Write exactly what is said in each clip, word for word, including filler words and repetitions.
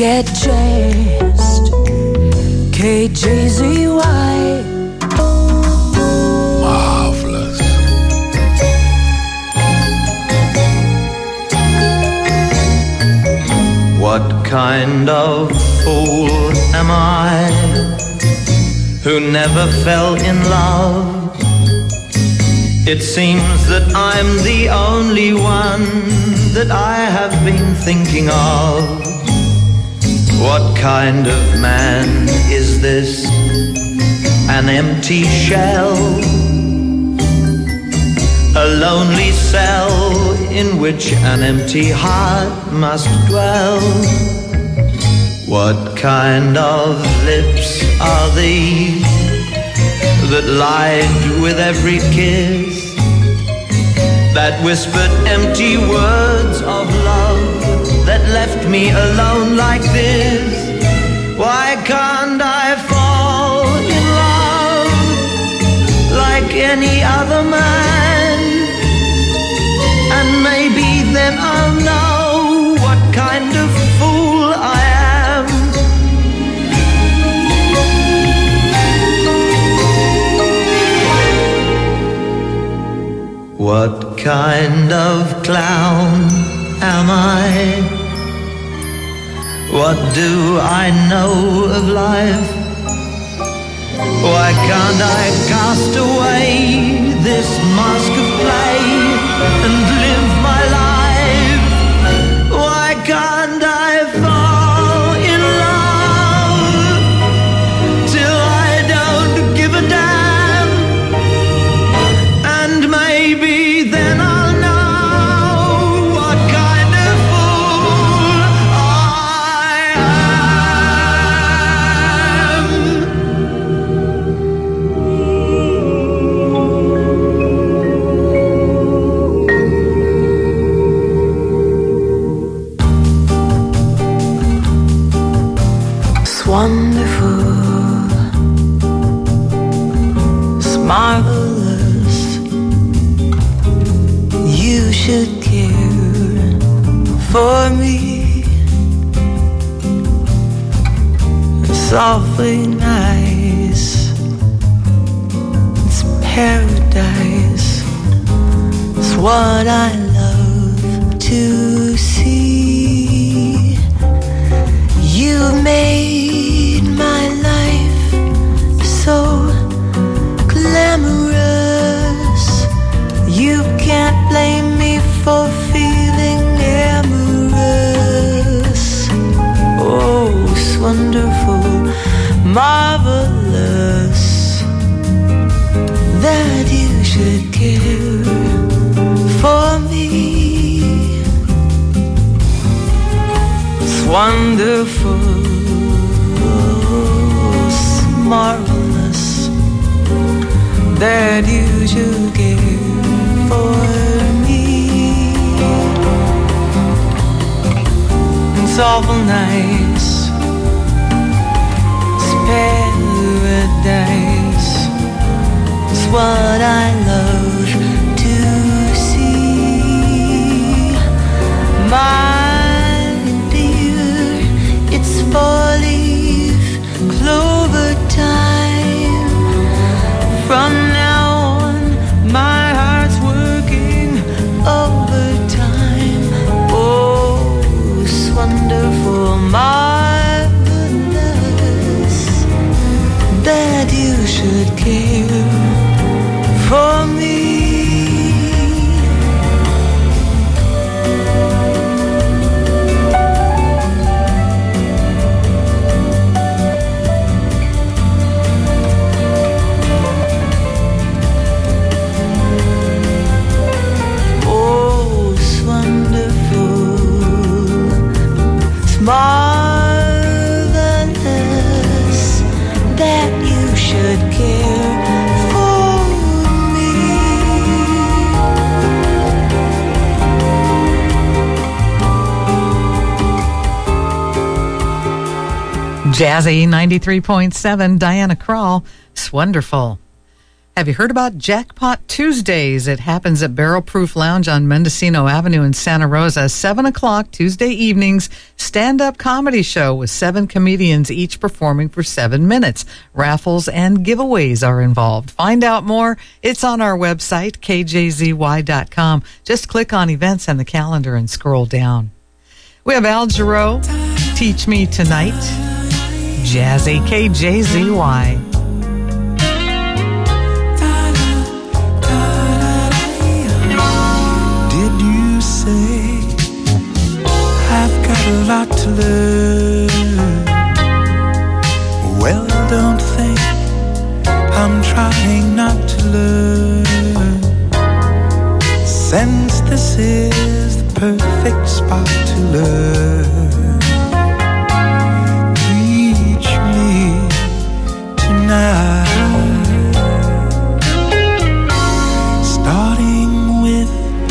get chased. K J Z Y. Marvelous. What kind of fool am I who never fell in love? It seems that I'm the only one that I have been thinking of. What kind of man is this? An empty shell, a lonely cell in which an empty heart must dwell. What kind of lips are these that lied with every kiss, that whispered empty words of love, that left me alone like this? Why can't I fall in love like any other man? And maybe then I'll know what kind of fool I am. What kind of clown am I? What do I know of life? Why can't I cast away this mask of play and live my life? Why can't I fall in love till I don't give a damn? And maybe then I'll know what kind of fool I am. It's wonderful, it's marvelous. You should care for me. It's awfully nice. It's paradise. It's what I love to see. You made my life so glamorous. You can't blame me for feeling amorous. Oh, it's wonderful, marvelous that you should care for me. It's wonderful, it's marvelous that you should care for me. It's awful nice, it's paradise. It's what I love to see. My dear, it's four-leaf clover time. From now on, my heart's working overtime. Oh, it's wonderful, marvelous that you should care for me. Oh, it's wonderful, it's marvelous that you should care for me. Jazzy ninety-three point seven, Diana Krall. It's wonderful. Have you heard about Jackpot Tuesdays? It happens at Barrel Proof Lounge on Mendocino Avenue in Santa Rosa. seven o'clock Tuesday evenings, stand-up comedy show with seven comedians each performing for seven minutes. Raffles and giveaways are involved. Find out more. It's on our website, K J Z Y dot com. Just click on events and the calendar and scroll down. We have Al Jarreau, Teach Me Tonight, Jazzy, K J Z Y. I've got a lot to learn. Well, don't think I'm trying not to learn, since this is the perfect spot to learn. Teach me tonight, starting with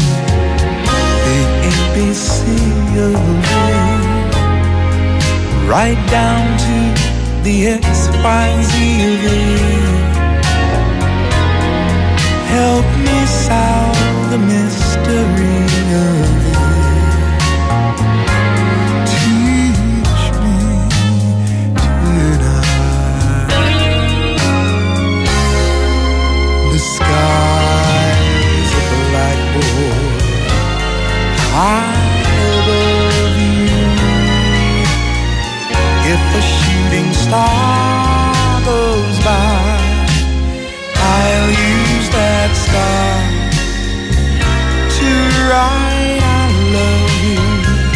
the A B C of love, right down to the X, Y, Z of it. Help me solve the mystery of it. Teach me tonight. The sky's a blackboard high above you. If a shooting star goes by, I'll use that star to write I love you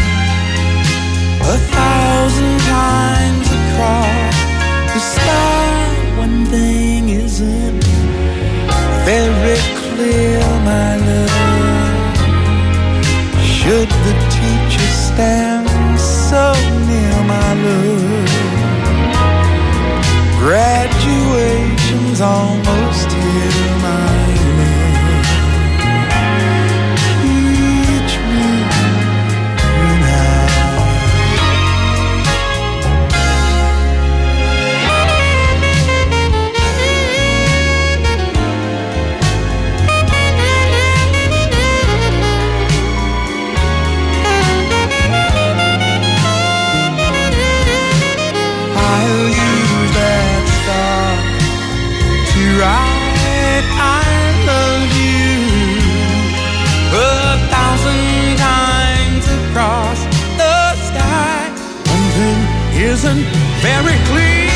a thousand times across the sky. One thing isn't very clear, my love. Should the teacher stand so near, my love? Graduation's almost here, my love. Teach me tonight. I'll use that star to write I love you a thousand times across the sky. One thing isn't very clear,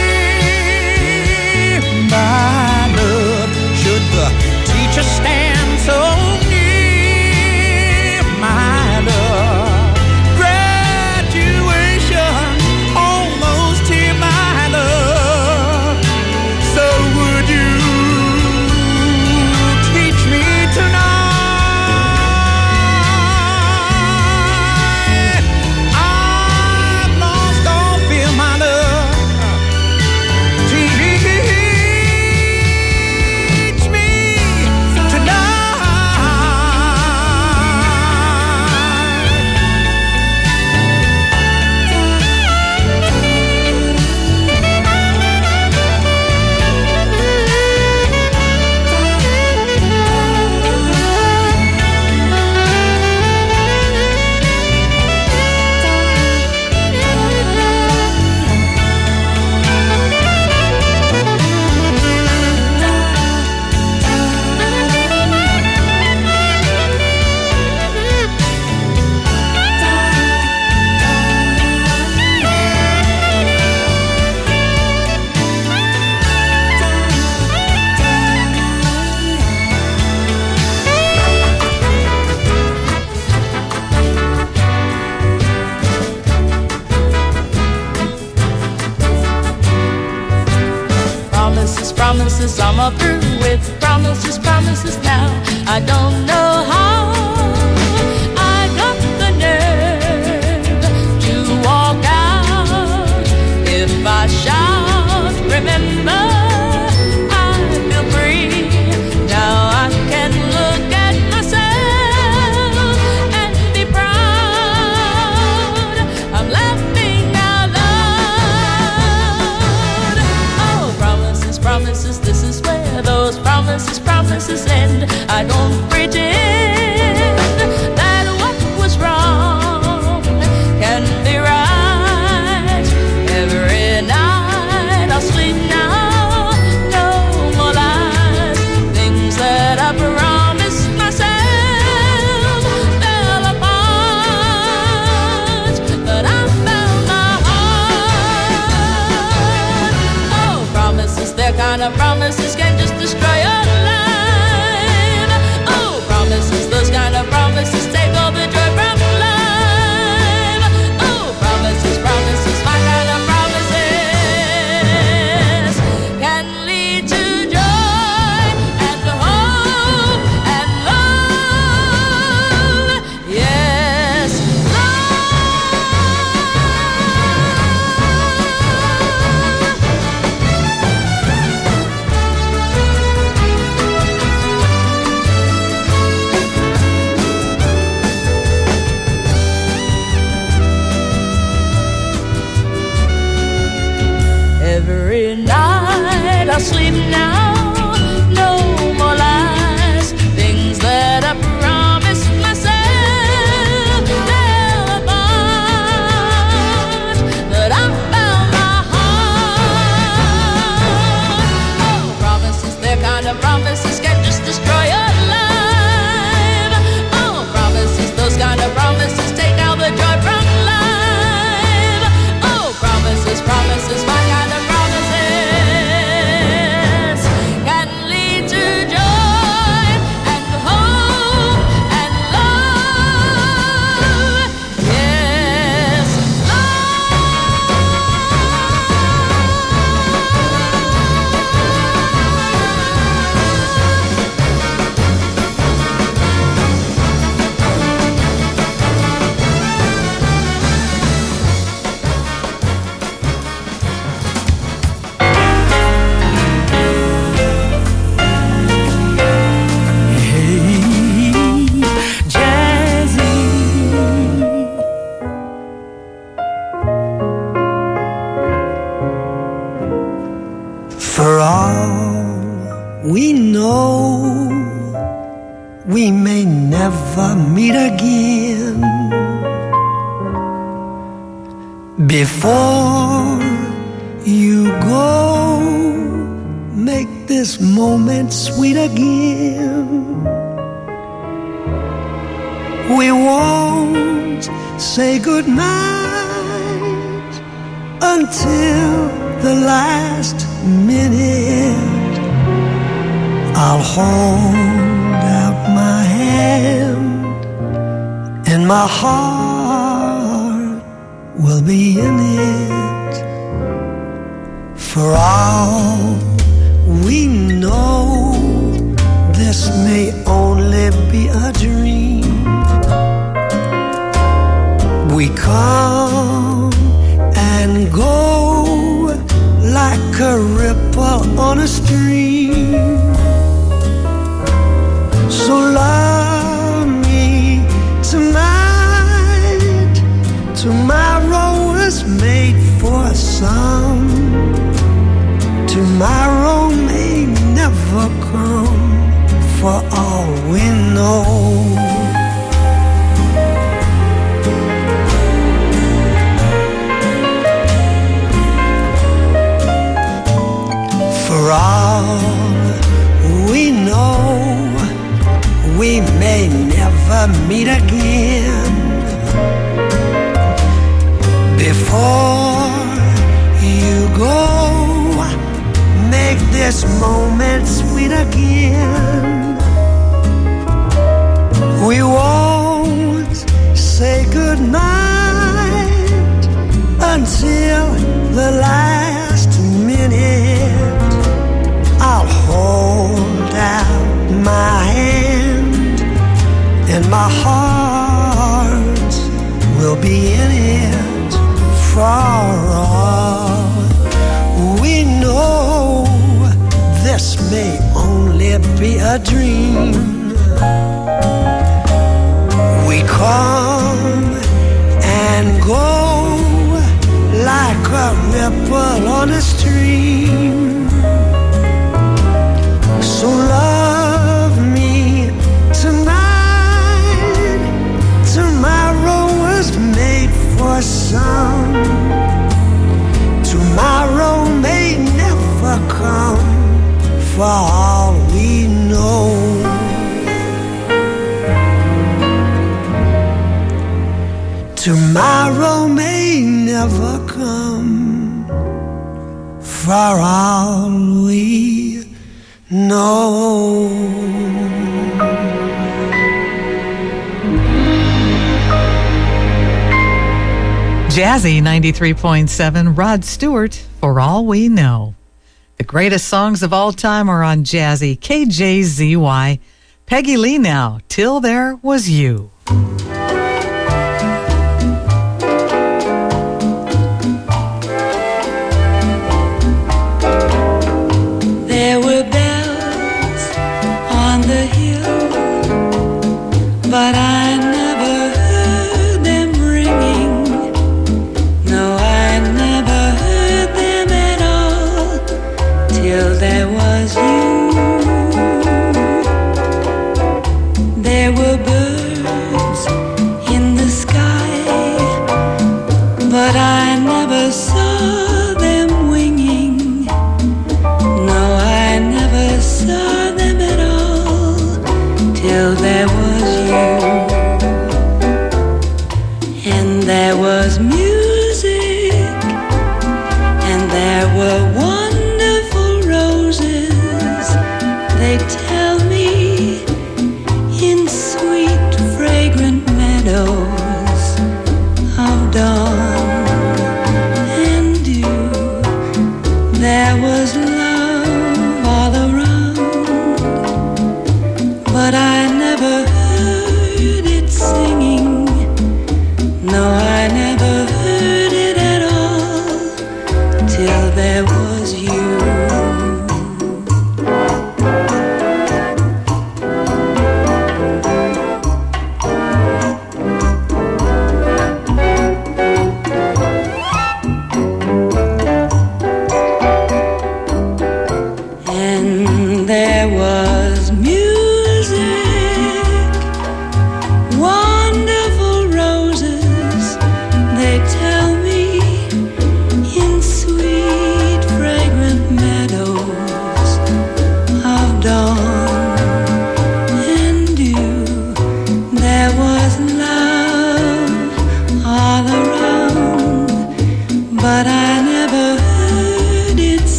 my love. Should the teacher stand so near, my love? Promises, I'm all through with promises, promises now. I don't know how I got the nerve to walk out. If I shout, remember, I feel free. Now I can look at myself and be proud. I'm laughing out loud. Oh, promises, promises, this is where those promises, promises end. I don't pretend that what was wrong can be right. Every night I'll sleep now, no more lies. Things that I promised myself fell apart, but I found my heart. Oh, promises, they're kind of promises can just destroy your life. Oh, promises, those kind of promises take all the joy from life. Oh, promises, promises, my kind of promises can lead to joy and hope and love. Yes, every night I'll sleep now, no more lies. Things that I promised myself fell apart, but I found my heart. Oh, promises, they're kind of promises can just destroy your life. Oh, promises, those kind of promises take all the joy from life. Oh, promises, promises, my kind of promises can lead to joy and hope and love. Yes, For all we know, we may never meet again. Before you go, make this moment sweet again. We won't say goodnight until the last minute. I'll hold out my hand and my heart will be in it. For all we know, this may only be a dream. We come and go like a ripple on a stream. So love me tonight. Tomorrow is made for some. Tomorrow may never come, for all we know. For all we know, we may never meet again. Before you go, make this moment sweet again. We won't say goodnight until the last minute. I'll hold out my hand and my heart will be in it. For all we know, this may only be a dream. We come and go like a ripple on a stream. So love Tomorrow may never come, for all we know. Jazzy ninety-three point seven, Rod Stewart, For All We Know. The greatest songs of all time are on Jazzy, K J Z Y. Peggy Lee now, Till There Was You. There were bells on the hill, but I never heard them ringing. No, I never heard them at all till there was you. There were birds in the sky, but I never saw them winging. No, I never saw them at all till there was you.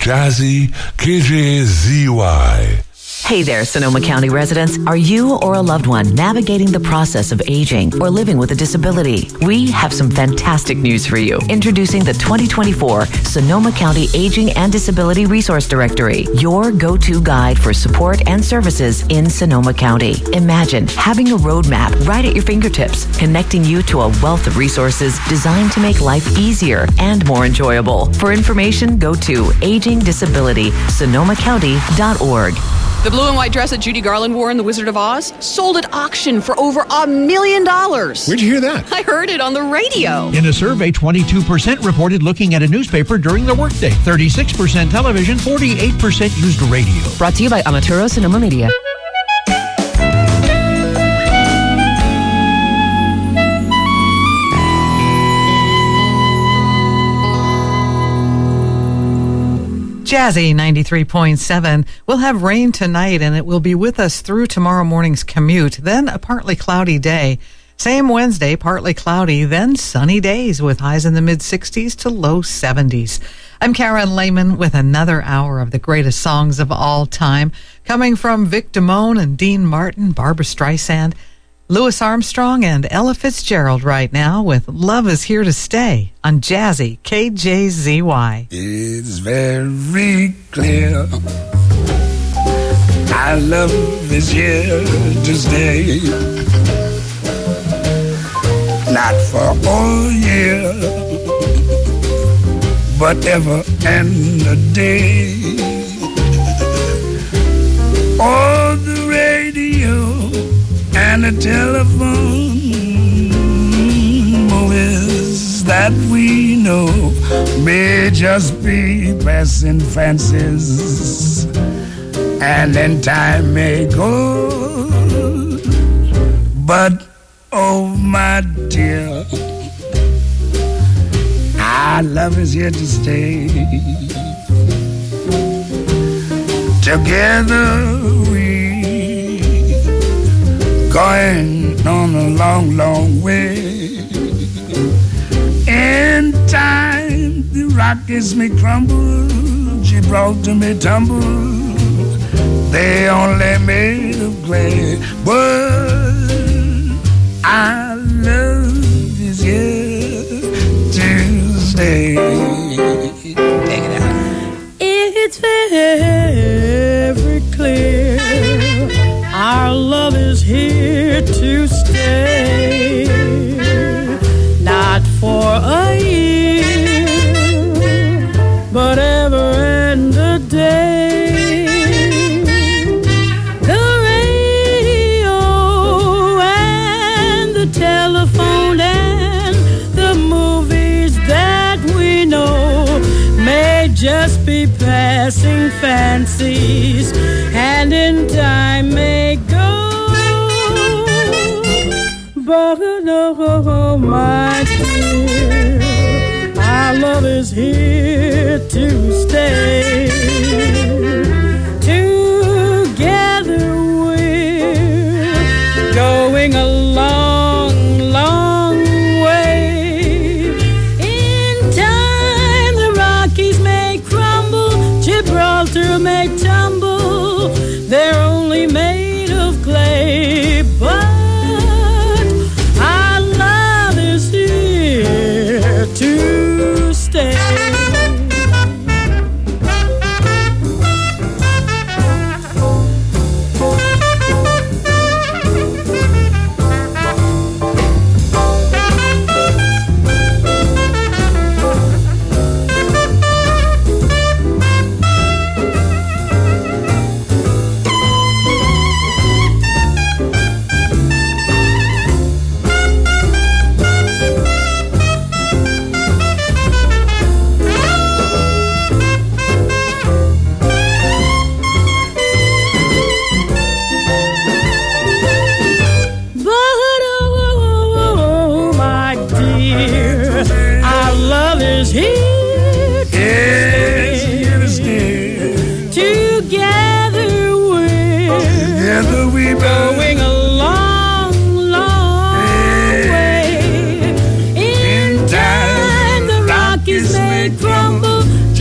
Jazzy K J Z Y. Hey there, Sonoma County residents. Are you or a loved one navigating the process of aging or living with a disability? We have some fantastic news for you. Introducing the twenty twenty-four Sonoma County Aging and Disability Resource Directory, your go-to guide for support and services in Sonoma County. Imagine having a roadmap right at your fingertips, connecting you to a wealth of resources designed to make life easier and more enjoyable. For information, go to aging disability sonoma county dot org. The blue and white dress that Judy Garland wore in The Wizard of Oz sold at auction for over a million dollars. Where'd you hear that? I heard it on the radio. In a survey, twenty-two percent reported looking at a newspaper during their workday, thirty-six percent television, forty-eight percent used radio. Brought to you by Amaturo Sonoma Media. Jazzy ninety-three point seven. We'll have rain tonight, and it will be with us through tomorrow morning's commute. Then a partly cloudy day. Same Wednesday, partly cloudy, then sunny days with highs in the mid-sixties to low seventies. I'm Karen Lehman with another hour of the greatest songs of all time, coming from Vic Damone and Dean Martin, Barbra Streisand, Louis Armstrong, and Ella Fitzgerald right now with Love Is Here to Stay on Jazzy K J Z Y. It's very clear our love is here to stay. Not for all year, but ever and a day. Oh, the radio and the telephone, movies that we know may just be passing fancies, and then time may go. But oh my dear, our love is here to stay. Together we going on a long, long way. In time, the Rockies may crumble, Gibraltar may tumble. They only made of clay, but our love is here to stay. Take it out. It's very clear our love is here to stay, not for a year, but ever and a day. The radio and the telephone and the movies that we know may just be passing fancies, and in time may go. But oh, my dear, our love is here to stay. Together we're going a long, long way. In time the Rockies may crumble, Gibraltar may tumble. They're only made of clay, but our love is here to stay.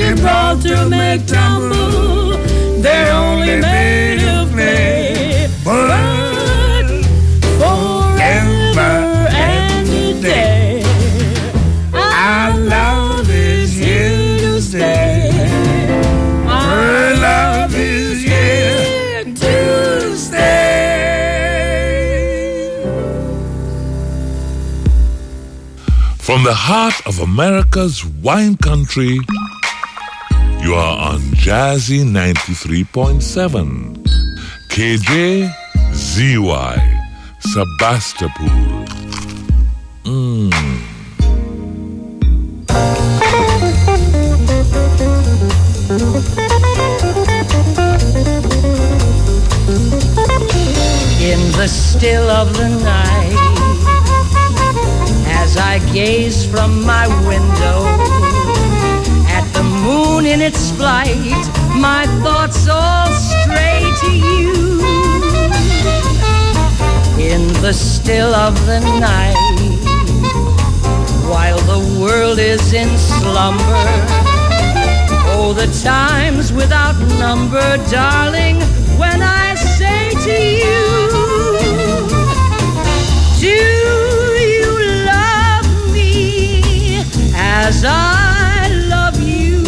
Gibraltar may tumble, they're only made of clay. But forever and a day, our love is here to stay. Our love is here to stay. From the heart of America's wine country, you are on Jazzy ninety-three point seven. K J Z Y, Sebastopol. Mm. In the still of the night, as I gaze from my window at the moon in its flight, my thoughts all stray to you. In the still of the night, while the world is in slumber, oh, the times without number, darling, when I say to you, do as I love you?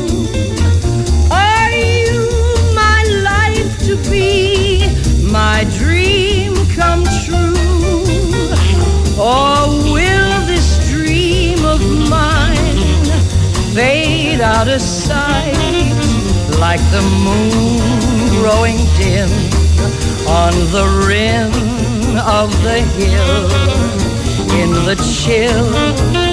Are you my life to be, my dream come true? Or will this dream of mine fade out of sight like the moon growing dim on the rim of the hill in the chill